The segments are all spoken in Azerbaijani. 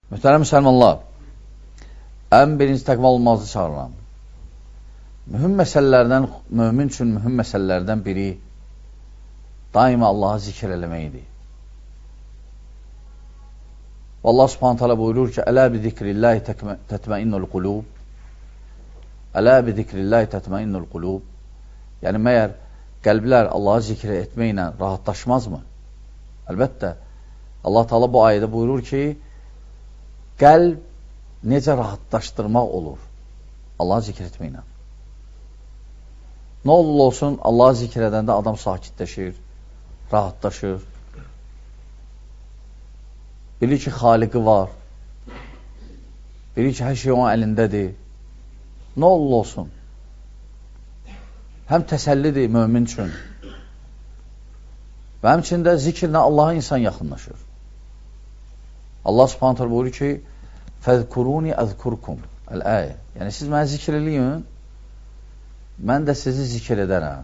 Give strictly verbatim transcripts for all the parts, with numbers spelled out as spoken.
Mühtərəm müsəlmanlar, ən birinci təqva olmazı çağırıram. Mühüm məsələlərdən, mömin üçün mühüm məsələlərdən biri daima Allah'a zikr eləməkdir. Allah subhanahu teala buyurur ki, Ələ bi zikrillahi tətməinnul qulub. Ələ bi zikrillahi tətməinnul qulub. Yəni, məyər qəlblər Allah'a zikr etməklə rahatlaşmazmı? Əlbəttə, Allah Teala bu ayədə buyurur ki, qəlb necə rahatlaşdırmaq olur Allah'a zikr etməklə. Nə olur olsun, Allah'a zikr edəndə adam sakitləşir, rahatlaşır. Bilir ki, xaliqi var. Bilir ki, hər şey onun əlindədir. Nə olur olsun. Həm təsəllidir mömin üçün. Və həmçində zikirlə Allah'a insan yaxınlaşır. Allah subhanahu teala buyurur ki, fəzkuruni əzkurkum. Əl-əyə. Yəni, siz mənə zikr eləyin, mən də sizi zikr edərəm.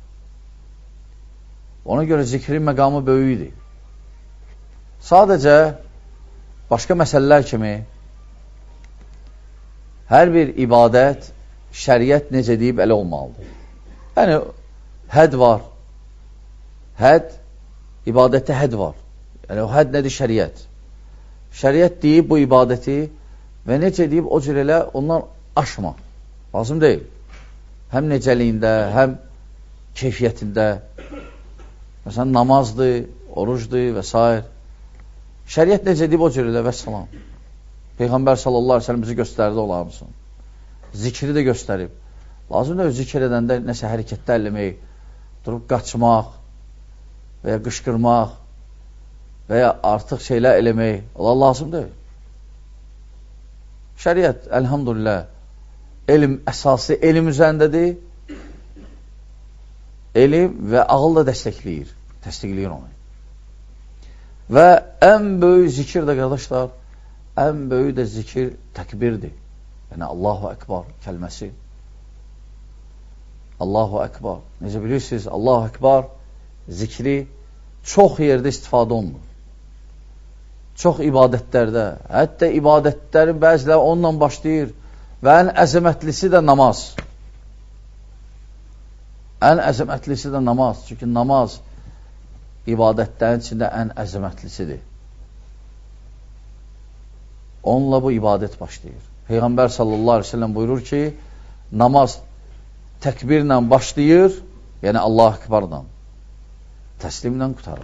Ona görə zikrin məqamı böyüdür. Sadəcə, başqa məsələlər kimi, hər bir ibadət, şəriət necə deyib, elə olmalıdır. Yəni, həd var. Həd, ibadətdə həd var. Yəni, o həd nədir? Şəriət. Şəriət deyib bu ibadəti və necə deyib, o cür elə ondan aşma. Lazım deyil. Həm necəliyində, həm keyfiyyətində. Məsələn, namazdır, orucdur və s. Şəriət necə deyib, o cür elə və salam. Peyğəmbər sallallahu aleyhi ve sellem bizi göstərdi olar mısın? Zikri də göstərib. Lazım deyil, zikr edəndə nəsə hərəkətdə eləmək, durub qaçmaq və ya qışqırmaq və ya artıq şeylər eləmək, Allah lazım deyil. Şəriət, əlhamdülillah, elm əsası elm üzərindədir. Elm və ağıl da dəstəkləyir, təsdiqləyir onu. Və ən böyük zikir də, qardaşlar, ən böyük də zikir təkbirdir. Yəni, Allahu Ekber kəlməsi. Allahu Ekber. Necə bilirsiniz, Allahu Ekber zikri çox yerdə istifadə olunur. Çox ibadətlərdə, hətta ibadətlərin bəziləri onunla başlayır və ən əzəmətlisi də namaz. Ən əzəmətlisi də namaz. Çünki namaz ibadətlərin içində ən əzəmətlisidir. Onunla bu ibadət başlayır. Peyğəmbər sallallahu aleyhi ve sellem buyurur ki, namaz təkbirlə başlayır, yəni Allah-u Ekber'dan, təslimlə qutarır.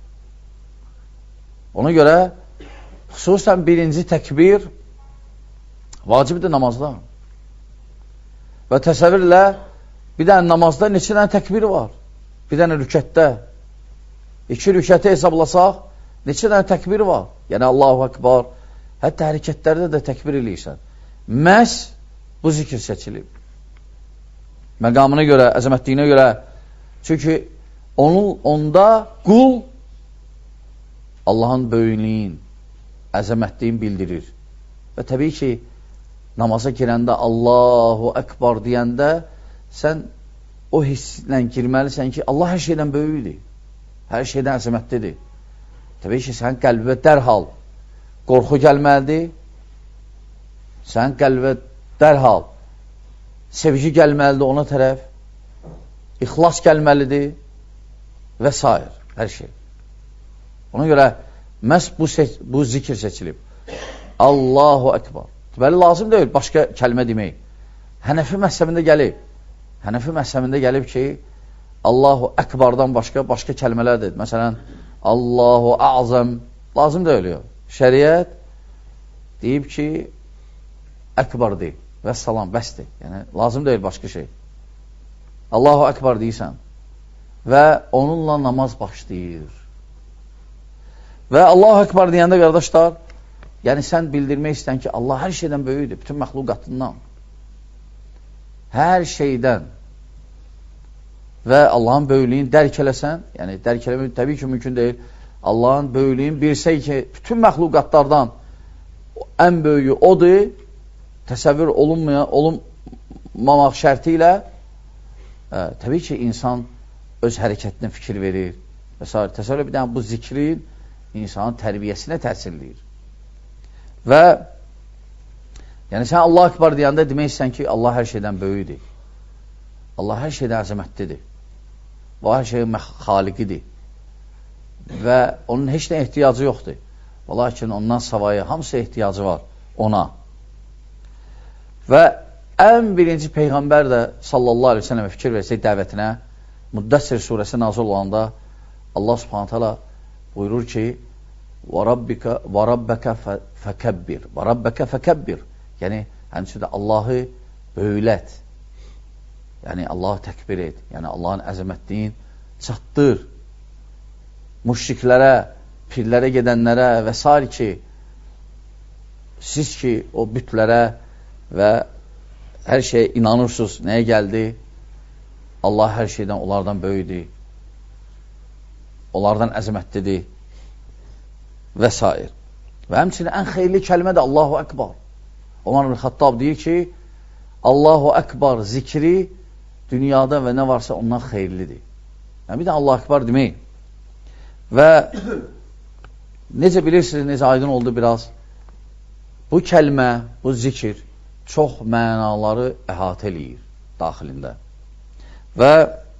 Ona görə, xüsusən birinci təkbir vacibdir namazda. Və təsəvvürlə, bir dənə namazda neçə dənə təkbir var? Bir dənə rükətdə. İki rükəti hesablasaq, neçə dənə təkbir var? Yəni Allahu Ekber, hətta hərəkətlərdə də təkbir eləyirsən. Məhz bu zikir seçilib. Məqamına görə, əzəmətliyinə görə. Çünki onun, onda qul Allahın böyüklüyün, əzəmətliyin bildirir. Və təbii ki, namaza girəndə Allahu Ekber deyəndə sən o hisslə girməlisən ki, Allah hər şeydən böyükdir. Hər şeydən əzəmətlidir. Təbii ki, sən qəlbə dərhal qorxu gəlməlidir. Sən qəlbə dərhal sevgi gəlməlidir ona tərəf. İxlas gəlməlidir və s. Hər şey. Ona görə məhz bu, bu zikir seçilib. Allahu Ekber. Bəli, lazım deyil başqa kəlmə demək. Hənəfi məhzəbində gəlib. Hənəfi məhzəbində gəlib ki, Allahu Ekber'dan başqa, başqa kəlmələr deyil. Məsələn, Allahu Azam. Lazım deyil. Şəriət deyib ki, Ekber deyil. Və salam, bəsdir. Yəni, lazım deyil başqa şey. Allahu Ekber deyirsən. Və onunla namaz başlayır. Və Allahu Ekber deyəndə, qardaşlar, yəni sən bildirmək istəyən ki, Allah hər şeydən böyükdür, bütün məxluqatından. Hər şeydən. Və Allahın böyüklüyünü dərk eləsən, yəni dərk eləmək təbii ki, mümkün deyil. Allahın böyüklüyünü bilsək ki, bütün məxluqatlardan ən böyüyü odur, təsəvvür olunmamaq şərti ilə, ə, təbii ki, insan öz hərəkətinə fikir verir. Və s. Təsəvvür bir dənə bu zikrin insanın tərbiyəsinə təsirləyir. Və yəni sən Allah Ekber deyəndə deməksən ki, Allah hər şeydən böyükdir. Allah hər şeydən əzəmətlidir. O hər şeyin xaliqidir. Və onun heç nə ehtiyacı yoxdur. Lakin ondan savayı hamısı ehtiyacı var ona. Və ən birinci Peyğəmbər də sallallahu aleyhi ve sellem fikir versək dəvətinə, Müddəssir surəsi nazil olanda Allah subhanət hala buyurur ki, وَرَبَّكَ فَكَبِّرْ وَرَبَّكَ فَكَبِّرْ Yəni, həmçində Allahı böyülət. Yəni, Allahı təkbir et. Yəni, Allahın əzəmətliyin çatdır. Müşriklərə, pirlərə gedənlərə və s. ki, siz ki, o bütlərə və hər şeyə inanırsınız, nəyə gəldi? Allah hər şeydən onlardan böyüdür. Onlardan əzəmətlidir və s. Və həmçinin ən xeyirli kəlmə də Allahu Ekber. Ömər ibn Xattab deyir ki, Allahu Ekber zikri dünyada və nə varsa ondan xeyirlidir. Yəni, bir də Allahu Ekber demək. Və necə bilirsiniz, necə aydın oldu biraz, bu kəlmə, bu zikir çox mənaları əhatə eləyir daxilində. Və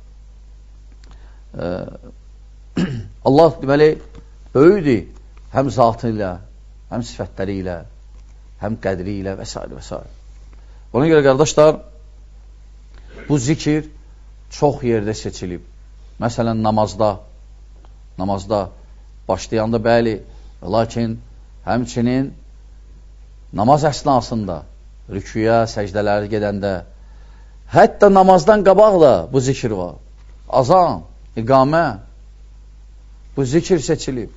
e, Allah deməli böyüdür həm zatı ilə, həm sifətləri ilə, həm qədri ilə və s. və s. Ona görə qardaşlar, bu zikir çox yerdə seçilib. Məsələn, namazda, namazda başlayanda bəli, lakin həmçinin namaz əsnasında, rüküyə, səcdələri gedəndə, hətta namazdan qabaq da bu zikir var. Azan, iqamə, bu zikir seçilib.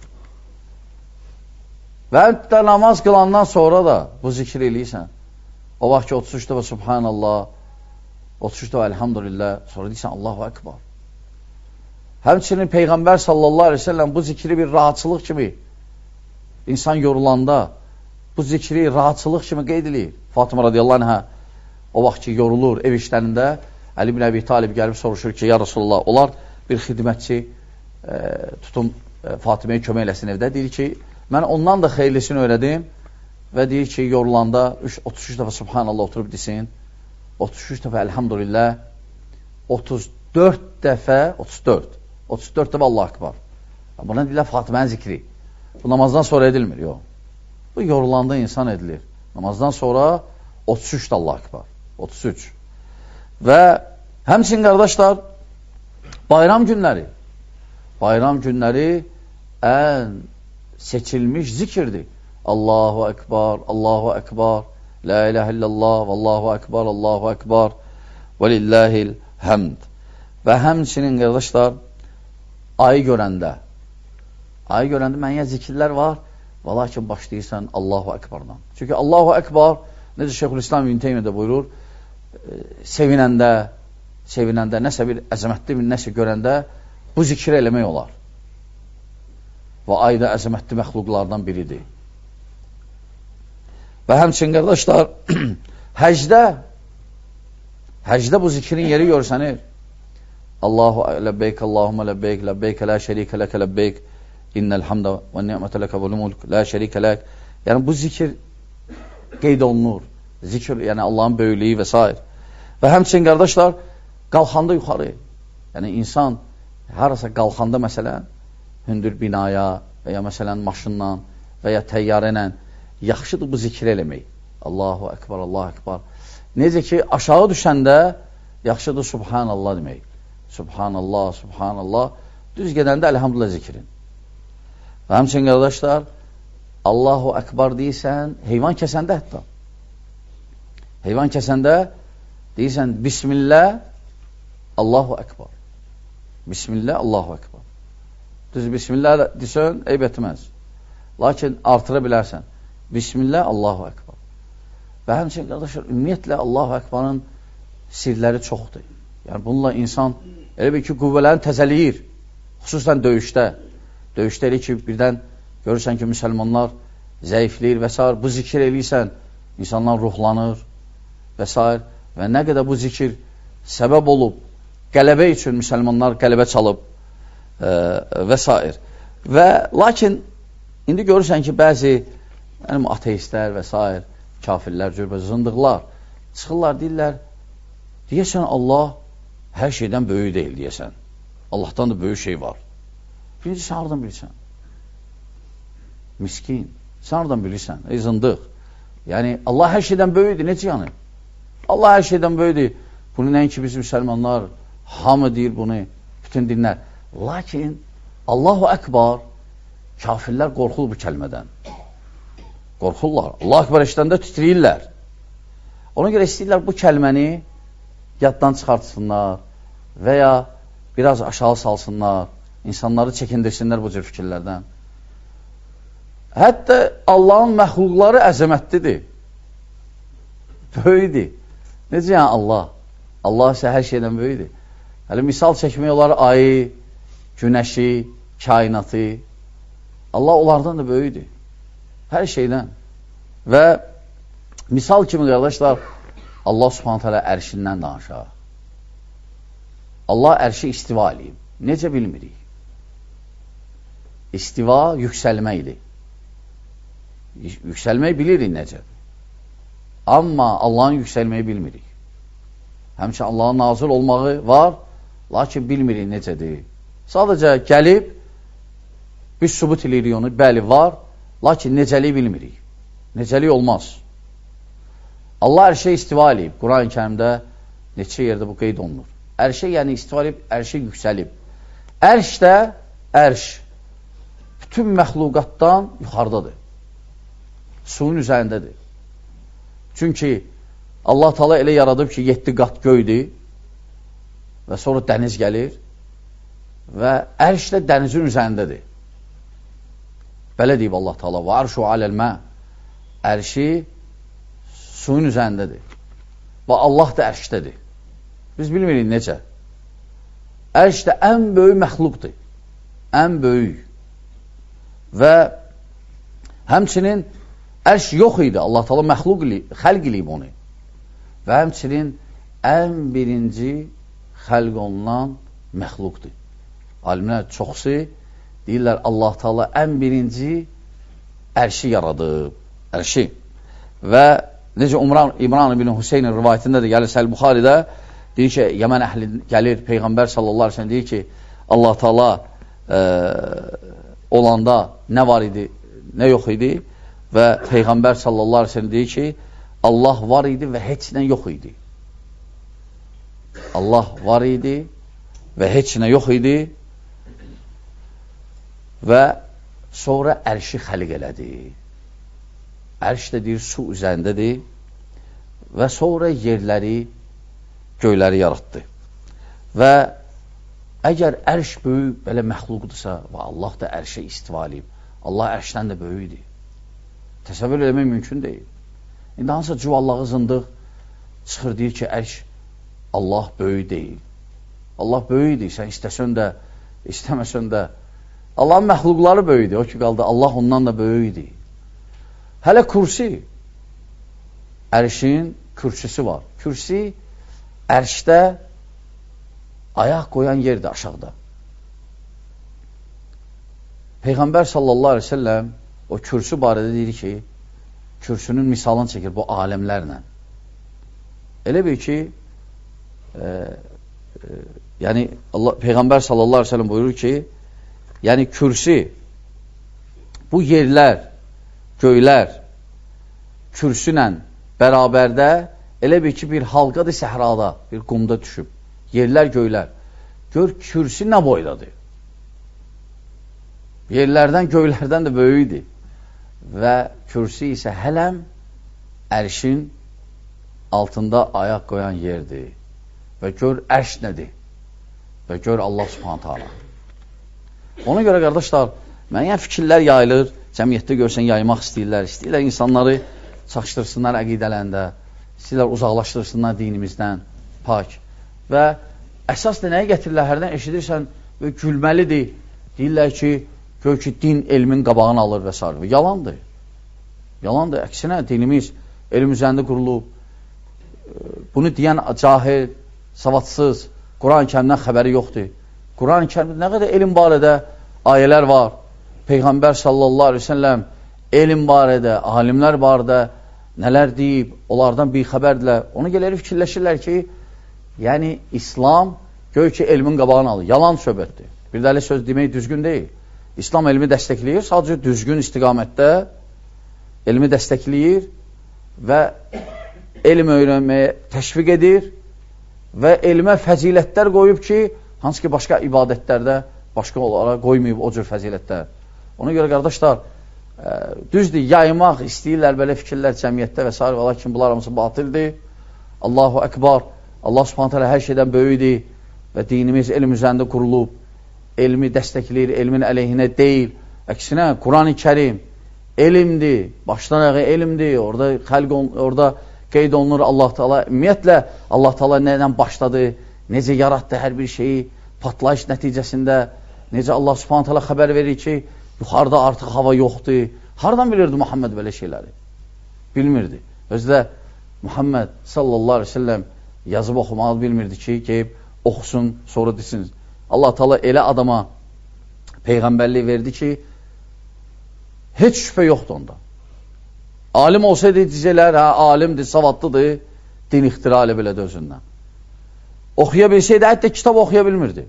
Və hətta namaz qılandan sonra da bu zikir eləyirsən. O vaxt ki, otuz üç dəfə Subhanallah, otuz üç dəfə Elhamdülillah, sonra deyirsən Allahu Ekber. Həmçinin Peyğəmbər sallallahu aleyhi ve sellem bu zikri bir rahatçılıq kimi, insan yorulanda bu zikri rahatçılıq kimi qeyd edir. Fatıma radiyallahu anhə o vaxt ki, yorulur ev işlərində, Əli bin Əbi Talib gəlib soruşur ki, ya Rasulullah, onlar bir xidmətçi e, tutum e, Fatımaya kömək eləsin evdə. Deyir ki, mən ondan da xeyirlisini öyrədim və deyir ki, yorulanda otuz üç dəfə Subhanallah oturub desin, otuz üç dəfə Elhamdülillah, otuz dörd dəfə, otuz dörd, otuz dörd dəfə Allah Ekber. Buna deyirlər Fatımənin zikri. Bu namazdan sonra edilmir, yox. Bu yorulanda insan edilir. Namazdan sonra otuz üç də Allah Ekber, otuz üç. Və həmçinin qardaşlar, bayram günləri, bayram günləri ən seçilmiş zikirdir. Allahu Ekber, Allahu Ekber, La ilahe illallah, Allahu Ekber, Allahu Ekber, və lillahil həmd. Və həmçinin qardaşlar, ayı görəndə, ayı görəndə məniyə zikirlər var, və lakin başlayırsan Allahu Ekber'dan. Çünki Allahu Ekber, necə Şeyxülislam İbn Teymiyyə də buyurur, sevinəndə, sevinəndə, nəsə bir əzəmətli bir nəsə görəndə bu zikri eləmək olar. Və ay da əzəmətli məxluqlardan biridir. Və həmçin qardaşlar, həcdə, həcdə bu zikrin yeri görsənir. Allahu ləbbeyk, Allahumma ləbbeyk, ləbbeyk, lə şərikə ləkə ləbbeyk, innəl hamdə və ni'mətə ləkə vəl mulk, lə şərikə lək. Yəni bu zikir qeyd olunur. Zikir, yəni Allahın böyüklüyü və s. Və həmçinin qardaşlar, qalxanda yuxarı, yəni insan harasa qalxanda məsələn, hündür binaya və ya məsələn maşınla və ya təyyarə ilə yaxşıdır bu zikir eləmək. Allahu Ekber, Allahu Ekber. Necə ki, aşağı düşəndə yaxşıdır Subhanallah demək. Subhanallah, Subhanallah. Düz gedəndə Elhamdülillah zikrin. Və həmçinin qardaşlar, Allahu Ekber deyirsən, heyvan kəsəndə hətta. Heyvan kəsəndə deyirsən, Bismillah, Allahu Ekber. Bismillah, Allahu Ekber. Düz Bismillah desən, eyb etməz. Lakin artıra bilərsən. Bismillah, Allahu Ekber. Və həmçinin qardaşlar, ümumiyyətlə Allahu Ekber'ın sirləri çoxdur. Yəni bununla insan elə bir ki, qüvvələrini təzəliyir. Xüsusən döyüşdə. Döyüşdə elə ki, birdən görürsən ki, müsəlmanlar zəifləyir və s. Bu zikir eləyirsən, insanlar ruhlanır və s. Və nə qədər bu zikir səbəb olub, qələbə üçün müsəlmanlar qələbə çalıb e, və s. Və lakin indi görürsən ki, bəzi yəni ateistlər və s. kafirlər, cürbə, zındıqlar çıxırlar, deyirlər, deyəsən Allah hər şeydən böyük deyil, deyəsən. Allahdan da böyük şey var. Birinci, sən hardan bilirsən? Miskin. Sən hardan bilirsən? Ey zındıq. Yəni, Allah hər şeydən böyükdür, necə yəni? Allah hər şeydən böyükdür. Bunu nəinki biz müsəlmanlar, hamı deyir bunu, bütün dinlər. Lakin, Allahu Əkbar, kafirlər qorxur bu kəlmədən. Qorxurlar. Allah Əkbar eşidəndə titriyirlər. Ona görə istəyirlər bu kəlməni yaddan çıxartsınlar və ya biraz aşağı salsınlar, insanları çəkindirsinlər bu cür fikirlərdən. Hətta Allahın məxluqları əzəmətlidir. Böyüdür. Necə yəni Allah? Allah isə hər şeydən böyüdür. Hələ misal çəkmək olar ayı, günəşi, kainatı. Allah onlardan da böyüdür. Hər şeydən. Və misal kimi qardaşlar, Allah subhanət hələ ərşindən danışaq. Allah ərşi istiva eləyib. Necə bilmirik? İstiva yüksəlməkdir. Yüksəlmək bilirik necədir. Amma Allahın yüksəlməyi bilmirik. Həmçə Allahın nazil olmağı var, lakin bilmirik necədir. Sadəcə gəlib, biz sübut eləyirik onu, bəli var, lakin necəliyi bilmirik. Necəlik olmaz. Allah hər şey istiva eləyib. Quran-ı Kərimdə neçə yerdə bu qeyd olunur. Hər şey yəni istiva eləyib, hər şey yüksəlib. Ərş də, ərş, bütün məxluqatdan yuxarıdadır. Suyun üzərindədir. Çünki Allah Taala elə yaradıb ki, yeddi qat göydür və sonra dəniz gəlir və ərş də dənizin üzərindədir. Belə deyib Allah Taala, və arşu aləl-mə, ərşi suyun üzərindədir və Allah da ərşdədir. Biz bilmirik necə. Ərş də ən böyük məxluqdur. Ən böyük. Və həmçinin ərş yox idi. Allah Taala məxluq xəlq eləyib onu. Və həmçinin ən birinci xəlq olunan məxluqdur. Alimlər çoxsu deyirlər Allah Taala ən birinci ərşi yaradıb. Ərşi. Və necə Umran, İmran ibn Hüseynin rivayətində də gəlir Səhih Buxaridə deyir ki, Yəmən əhli gəlir, Peyğəmbər sallallahu əleyhi və səlləm deyir ki, Allah Taala e, olanda nə var idi, nə yox idi və Peyğəmbər sallallahu əleyhi və səlləm deyir ki, Allah var idi və heç nə yox idi. Allah var idi və heç nə yox idi və sonra ərşi xəlq elədi. Ərş də deyir, su üzərindədir və sonra yerləri, göyləri yaratdı. Və əgər ərş böyük, belə məxluqdursa və Allah da ərşə istiva eləyib, Allah ərşdən də böyükdir. Təsəvvür eləmək mümkün deyil. İndi hansısa cuvallağı zındıq çıxır, deyir ki, ərş Allah böyük deyil. Allah böyükdir, sən istəsən də, istəməsən də. Allahın məxluqları böyükdir, o ki qaldı, Allah ondan da böyükdir. Hələ kürsi, ərşin kürsüsü var. Kürsi, ərşdə ayaq qoyan yerdir aşağıda. Peyğəmbər sallallahu əleyhi və səlləm o kürsü barədə deyir ki, kürsünün misalını çəkir bu aləmlərlə. Elə bir ki, e, e, yəni Allah, Peyğəmbər sallallahu əleyhi və səlləm buyurur ki, yəni kürsi, bu yerlər, göylər, kürsünlə bərabərdə elə bir ki, bir halqadır səhrada, bir qumda düşüb. Yerlər, göylər. Gör, kürsi nə boydadır? Yerlərdən, göylərdən də böyükdir. Və kürsi isə hələm ərşin altında ayaq qoyan yerdir. Və gör, ərş nədir? Və gör, Allah subhanət hala. Ona görə, qardaşlar, müəyyən fikirlər yayılır, cəmiyyətdə görsən yaymaq istəyirlər, istəyirlər insanları çaşdırsınlar əqidələrində, istəyirlər uzaqlaşdırsınlar dinimizdən, pak. Və əsas da nəyə gətirirlər, hərdən eşidirsən və gülməlidir, deyirlər ki, gör ki, din elmin qabağını alır və s. Yalandır. Yalandır, əksinə dinimiz elm üzərində qurulub. Bunu deyən cahil, savadsız, Quran-ı Kərimdən xəbəri yoxdur. Quran-ı Kərimdə nə qədər elm barədə ayələr var. Peyğəmbər sallallahu əleyhi və səlləm elm barədə, alimlər barədə nələr deyib, onlardan bir xəbərdirlər. Ona gəlir fikirləşirlər ki, yəni İslam göy ki, elmin qabağını alır. Yalan söhbətdir. Bir dəli söz demək düzgün deyil. İslam elmi dəstəkləyir, sadəcə düzgün istiqamətdə elmi dəstəkləyir və elm öyrənməyə təşviq edir və elmə fəzilətlər qoyub ki, hansı ki, başqa ibadətlərdə başqa olaraq qoymayıb o cür fəzilətlər. Ona görə, qardaşlar, ə, düzdür, yaymaq istəyirlər belə fikirlər cəmiyyətdə və s. və lakin bunlar hamısı batildir. Allahu Ekber, Allah Subhanahu taala hər şeydən böyükdir və dinimiz elm üzərində qurulub, elmi dəstəkləyir, elmin əleyhinə deyil. Əksinə, Quran-ı Kərim elmdir, başdan ayağa elmdir. Orada xəlq on, orada qeyd olunur Allah Taala. Ümumiyyətlə Allah Taala nə ilə başladı, necə yaratdı hər bir şeyi, patlayış nəticəsində necə Allah Subhanahu taala xəbər verir ki, yuxarıda artıq hava yoxdur. Hardan bilirdi Muhammed belə şeyləri? Bilmirdi. Özdə Muhammed sallallahu aleyhi ve sellem yazıb oxumağı bilmirdi ki, qeyb oxusun, sonra desin. Allah Taala elə adama peyğəmbərlik verdi ki, heç şübhə yoxdur onda. Alim olsaydı diyecəklər, hə, alimdir, savadlıdır, din ixtira elə belədir özündən. Oxuya bilsəydi, hətta kitab oxuya bilmirdi.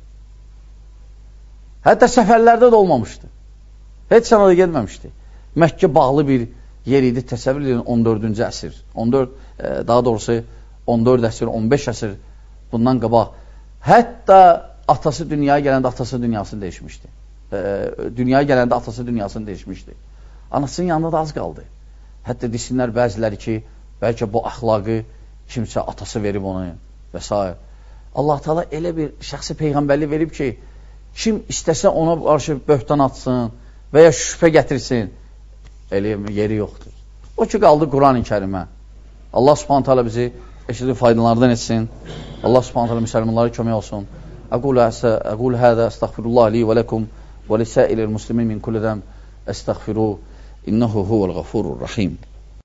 Hətta səfərlərdə də olmamışdı. Heç sənada gelməmişdi. Məkkə bağlı bir yer idi, təsəvvür edin, on dördüncü əsr. on dörd, e, daha doğrusu on dörd əsr, on beş əsr bundan qabaq. Hətta atası dünyaya gələndə atası dünyasını dəyişmişdi. E, dünyaya gələndə atası dünyasını dəyişmişdi. Anasının yanında da az qaldı. Hətta desinlər bəziləri ki, bəlkə bu əxlaqı kimsə atası verib onu və s. Allah Taala elə bir şəxsi peyğəmbərlik verib ki, kim istəsə ona qarşı böhtan atsın və ya şübhə gətirsin, elə yeri yoxdur. O ki, qaldı Quran-ı Kərimə. Allah Subhanahu taala bizi eşidib faydalardan etsin. Allah Subhanahu taala müsəlmanlara kömək olsun. Aqul hada estağfirullah li və lekum və lisa'ilil muslimin min kulli zəm estağfiruh innehu huvel gafurur rahim.